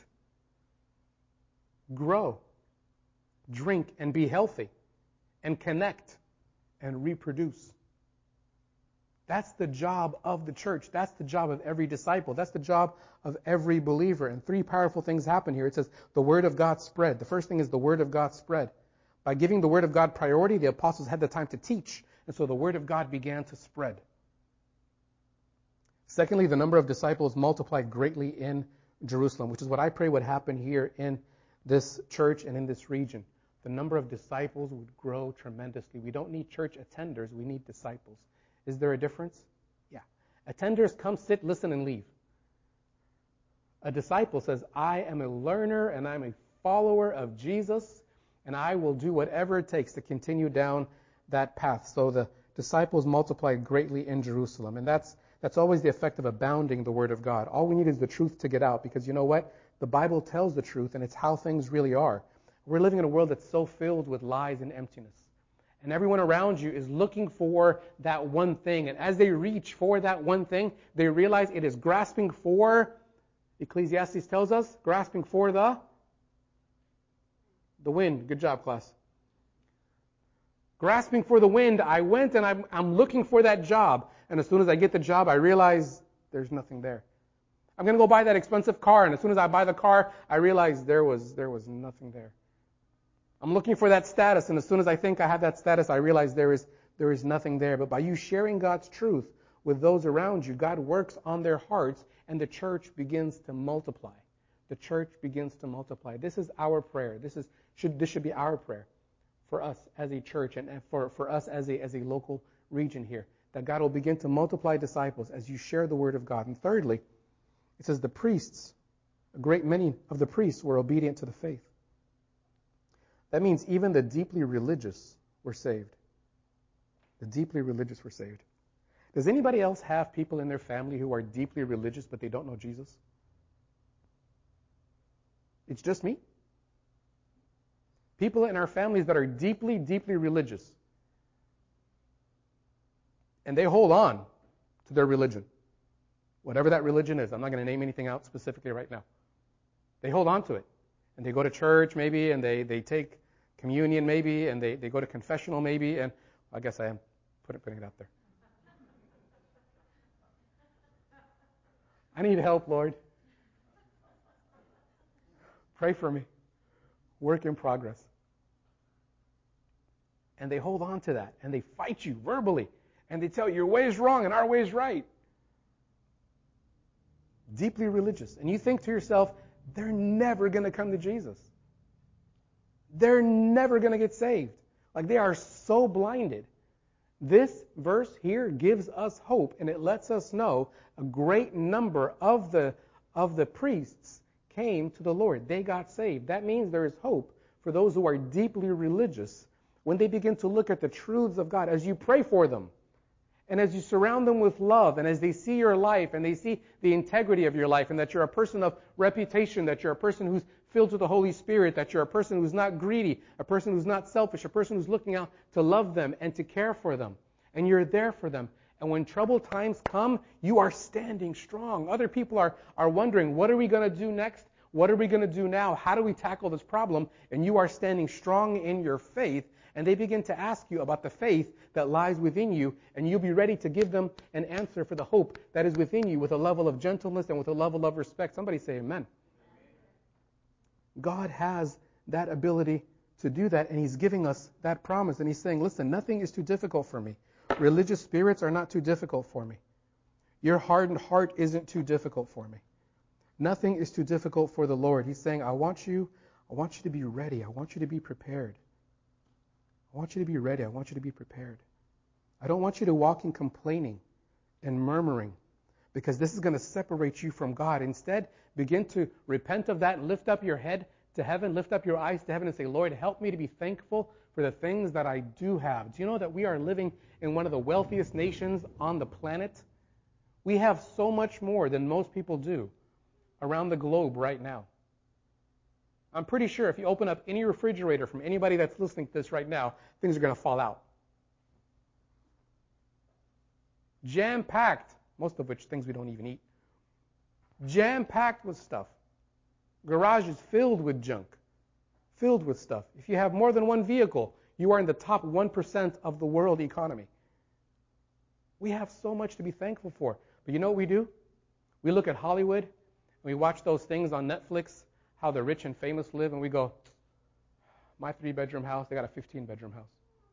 Grow. Drink and be healthy. And connect and reproduce. That's the job of the church. That's the job of every disciple. That's the job of every believer. And three powerful things happen here. It says the word of God spread. The first thing is the word of God spread. By giving the word of God priority, the apostles had the time to teach. And so the word of God began to spread. Secondly, the number of disciples multiplied greatly in Jerusalem, which is what I pray would happen here in this church and in this region. The number of disciples would grow tremendously. We don't need church attenders. We need disciples. Is there a difference? Yeah. Attenders come, sit, listen, and leave. A disciple says, I am a learner and I'm a follower of Jesus, and I will do whatever it takes to continue down that path. So the disciples multiplied greatly in Jerusalem. And that's that's always the effect of abounding the word of God. All we need is the truth to get out, because you know what? The Bible tells the truth, and it's how things really are. We're living in a world that's so filled with lies and emptiness. And everyone around you is looking for that one thing. And as they reach for that one thing, they realize it is grasping for, Ecclesiastes tells us, grasping for the, the wind. Good job, class. Grasping for the wind, I went and I'm, I'm looking for that job. And as soon as I get the job, I realize there's nothing there. I'm going to go buy that expensive car. And as soon as I buy the car, I realize there was there was nothing there. I'm looking for that status, and as soon as I think I have that status, I realize there is there is nothing there. But by you sharing God's truth with those around you, God works on their hearts, and the church begins to multiply. The church begins to multiply. This is our prayer. This is should this should be our prayer. for us as a church and for, for us as a, as a local region here. That God will begin to multiply disciples as you share the word of God. And thirdly, it says the priests, a great many of the priests were obedient to the faith. That means even the deeply religious were saved. The deeply religious were saved. Does anybody else have people in their family who are deeply religious but they don't know Jesus? It's just me. People in our families that are deeply, deeply religious. And they hold on to their religion. Whatever that religion is. I'm not going to name anything out specifically right now. They hold on to it. And they go to church maybe, and they, they take communion maybe, and they, they go to confessional maybe, and I guess I am putting, putting it out there. I need help, Lord. Pray for me. Work in progress. And they hold on to that, and they fight you verbally, and they tell you your way is wrong and our way is right. Deeply religious. And you think to yourself, they're never going to come to Jesus. They're never going to get saved. Like they are so blinded. This verse here gives us hope, and it lets us know a great number of the, of the priests came to the Lord. They got saved. That means there is hope for those who are deeply religious when they begin to look at the truths of God as you pray for them. And as you surround them with love, and as they see your life, and they see the integrity of your life, and that you're a person of reputation, that you're a person who's filled with the Holy Spirit, that you're a person who's not greedy, a person who's not selfish, a person who's looking out to love them and to care for them. And you're there for them. And when troubled times come, you are standing strong. Other people are, are wondering, what are we going to do next? What are we going to do now? How do we tackle this problem? And you are standing strong in your faith. And they begin to ask you about the faith that lies within you, and you'll be ready to give them an answer for the hope that is within you with a level of gentleness and with a level of respect. Somebody say amen. God has that ability to do that, and He's giving us that promise. And He's saying, listen, nothing is too difficult for me. Religious spirits are not too difficult for me. Your hardened heart isn't too difficult for me. Nothing is too difficult for the Lord. He's saying, I want you, I want you to be ready. I want you to be prepared. I want you to be ready. I want you to be prepared. I don't want you to walk in complaining and murmuring, because this is going to separate you from God. Instead, begin to repent of that and lift up your head to heaven, lift up your eyes to heaven and say, Lord, help me to be thankful for the things that I do have. Do you know that we are living in one of the wealthiest nations on the planet? We have so much more than most people do around the globe right now. I'm pretty sure if you open up any refrigerator from anybody that's listening to this right now, things are going to fall out. Jam-packed, most of which things we don't even eat. Jam-packed with stuff. Garages filled with junk, filled with stuff. If you have more than one vehicle, you are in the top one percent of the world economy. We have so much to be thankful for. But you know what we do? We look at Hollywood, and we watch those things on Netflix, how the rich and famous live, and we go, my three-bedroom house, they got a fifteen-bedroom house.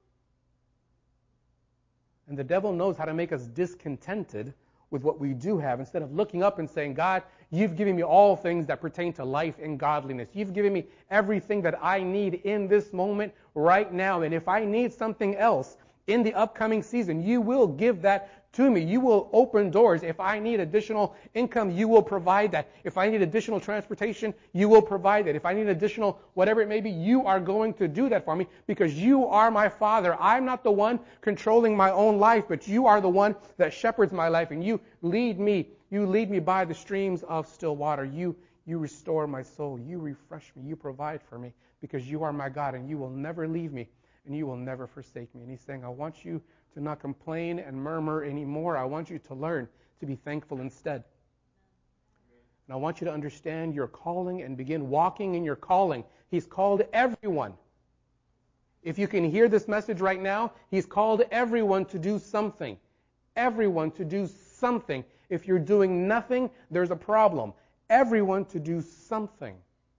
And the devil knows how to make us discontented with what we do have, instead of looking up and saying, God, you've given me all things that pertain to life and godliness. You've given me everything that I need in this moment right now. And if I need something else in the upcoming season, you will give that to me. You will open doors. If I need additional income, you will provide that. If I need additional transportation, you will provide that. If I need additional whatever it may be, you are going to do that for me, because you are my Father. I'm not the one controlling my own life, but you are the one that shepherds my life, and you lead me. You lead me by the streams of still water. You, you restore my soul. You refresh me. You provide for me, because you are my God, and you will never leave me, and you will never forsake me. And He's saying, I want you to not complain and murmur anymore. I want you to learn to be thankful instead. And I want you to understand your calling and begin walking in your calling. He's called everyone. If you can hear this message right now, He's called everyone to do something. Everyone to do something. If you're doing nothing, there's a problem. Everyone to do something.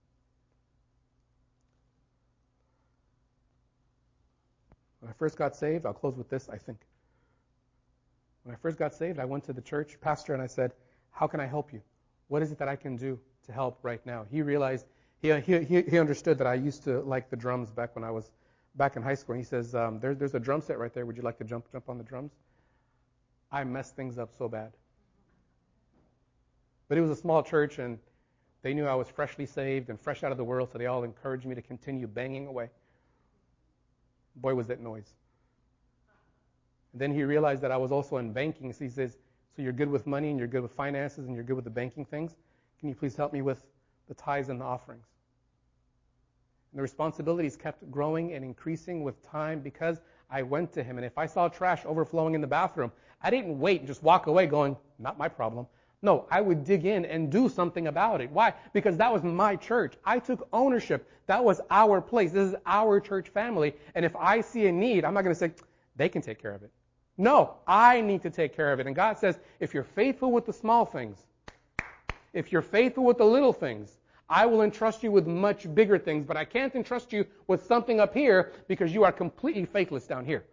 When I first got saved, I'll close with this, I think. When I first got saved, I went to the church pastor and I said, how can I help you? What is it that I can do to help right now? He realized, he, he, he understood that I used to like the drums back when I was back in high school, and he says, um, there, there's a drum set right there. Would you like to jump jump on the drums? I messed things up so bad. But it was a small church, and they knew I was freshly saved and fresh out of the world, so they all encouraged me to continue banging away. Boy, was that noise. And then he realized that I was also in banking, so he says, so you're good with money, and you're good with finances, and you're good with the banking things. Can you please help me with the tithes and the offerings? And the responsibilities kept growing and increasing with time because I went to him. And if I saw trash overflowing in the bathroom, I didn't wait and just walk away going, not my problem. No, I would dig in and do something about it. Why? Because that was my church. I took ownership. That was our place. This is our church family. And if I see a need, I'm not going to say, they can take care of it. No, I need to take care of it. And God says, if you're faithful with the small things, if you're faithful with the little things, I will entrust you with much bigger things. But I can't entrust you with something up here because you are completely faithless down here.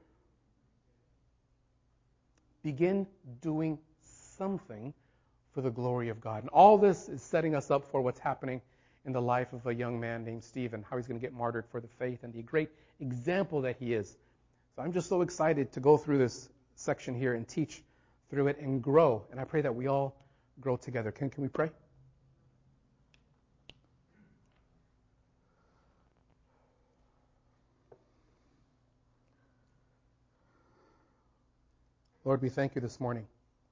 Begin doing something for the glory of God. And all this is setting us up for what's happening in the life of a young man named Stephen, how he's going to get martyred for the faith and the great example that he is. So I'm just so excited to go through this section here and teach through it and grow. And I pray that we all grow together. Can, can we pray? Lord, we thank you this morning.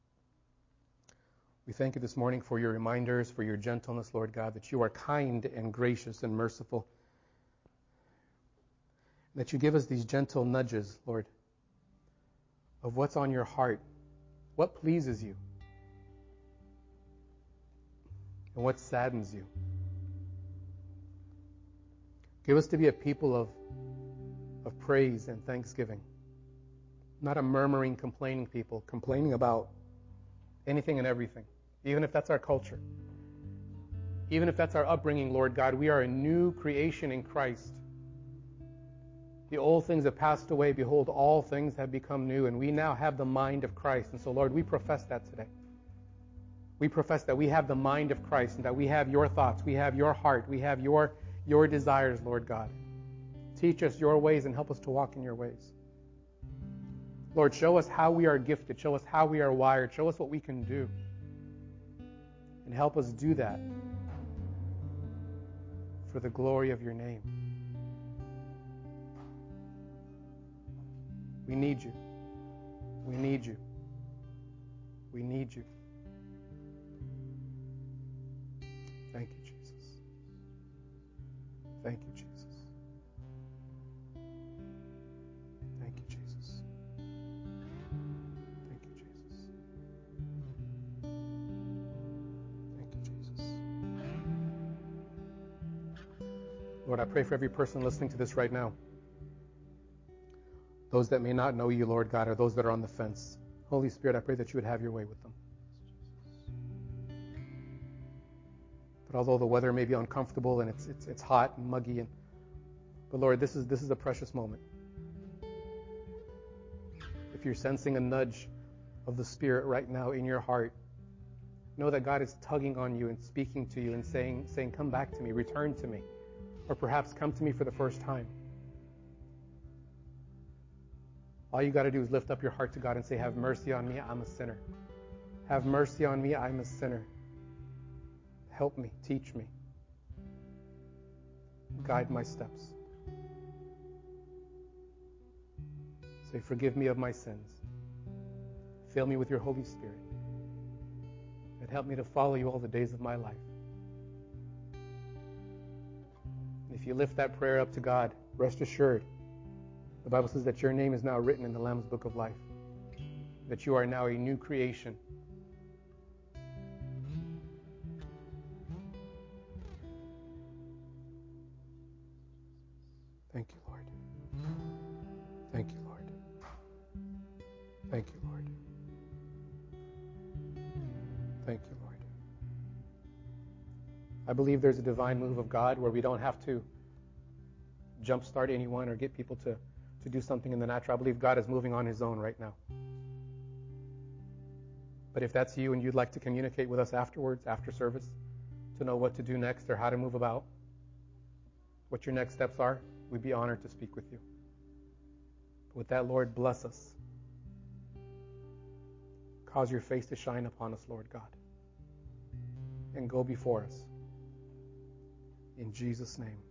We thank you this morning for your reminders, for your gentleness, Lord God, that you are kind and gracious and merciful. That you give us these gentle nudges, Lord, of what's on your heart, what pleases you, and what saddens you. Give us to be a people of, of praise and thanksgiving, not a murmuring, complaining people, complaining about anything and everything, even if that's our culture. Even if that's our upbringing, Lord God, we are a new creation in Christ. The old things have passed away. Behold, all things have become new, and we now have the mind of Christ. And so, Lord, we profess that today. We profess that we have the mind of Christ and that we have your thoughts, we have your heart, we have your, your desires, Lord God. Teach us your ways and help us to walk in your ways. Lord, show us how we are gifted. Show us how we are wired. Show us what we can do. And help us do that for the glory of your name. We need you. We need you. We need you. Thank you, Jesus. Thank you, Jesus. Thank you, Jesus. Thank you, Jesus. Thank you, Jesus. Lord, I pray for every person listening to this right now. Those that may not know you, Lord God, or those that are on the fence. Holy Spirit, I pray that you would have your way with them. But although the weather may be uncomfortable and it's it's it's hot and muggy, and but Lord, this is this is a precious moment. If you're sensing a nudge of the Spirit right now in your heart, know that God is tugging on you and speaking to you and saying saying, "Come back to me, return to me," or perhaps come to me for the first time. All you got to do is lift up your heart to God and say, "Have mercy on me, I'm a sinner. Have mercy on me, I'm a sinner. Help me, teach me. Guide my steps." Say, "Forgive me of my sins. Fill me with your Holy Spirit. And help me to follow you all the days of my life." And if you lift that prayer up to God, rest assured, the Bible says that your name is now written in the Lamb's Book of Life. That you are now a new creation. Thank you, Lord. Thank you, Lord. Thank you, Lord. Thank you, Lord. I believe there's a divine move of God where we don't have to jumpstart anyone or get people to, to do something in the natural. I believe God is moving on his own right now. But if that's you and you'd like to communicate with us afterwards, after service, to know what to do next or how to move about, what your next steps are, we'd be honored to speak with you. With that, Lord, bless us. Cause your face to shine upon us, Lord God. And go before us. In Jesus' name.